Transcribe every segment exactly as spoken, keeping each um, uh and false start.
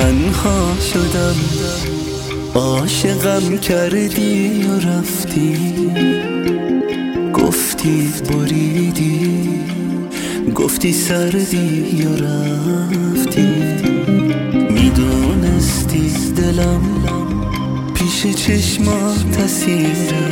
تنها شدم، عاشقم کردی و رفتی، گفتی بریدی، گفتی سردی و رفتی. میدونستی دلم پیش چشمات اسیره،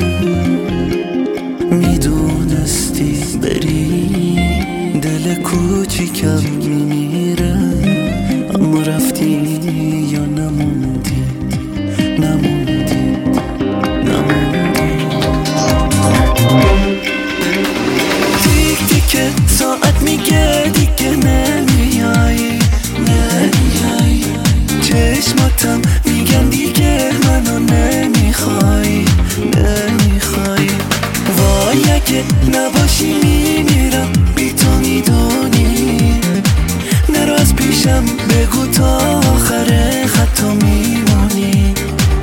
میدونستی بری دل کوچیکم میمیره، اما رفتی یا نموندی، نموندی، نموندی. تیک تیک ساعت میگه دیگه نمیایی، نمیایی. چشماتم میگن دیگه منو نمیخوای، نمیخوای. وای اگه نباشی میمیرم بی تو، میدونی. نرو از پیشم بگو تا آخر خطا میمونی.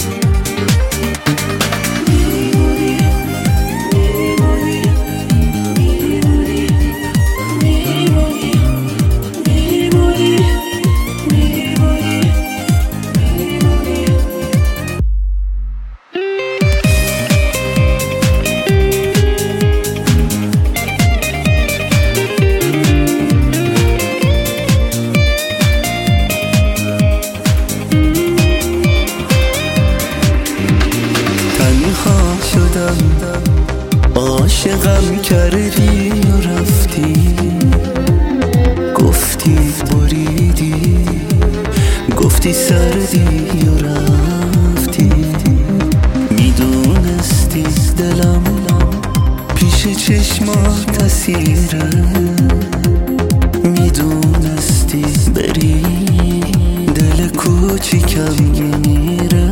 شدم عاشقم کردی و رفتی، گفتی بریدی، گفتی سردی و رفتی. میدونستی دلم پیش چشمات اسیره، میدونستی بری دل کوچیکم میمیره،